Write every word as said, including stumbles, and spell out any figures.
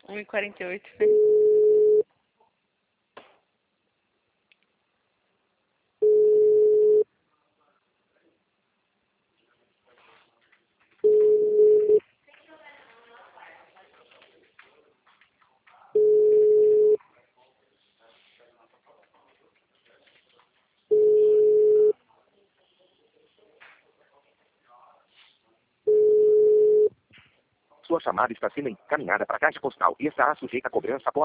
um e quarenta e oito. Sua chamada está sendo encaminhada para a caixa postal e estará sujeita a cobrança após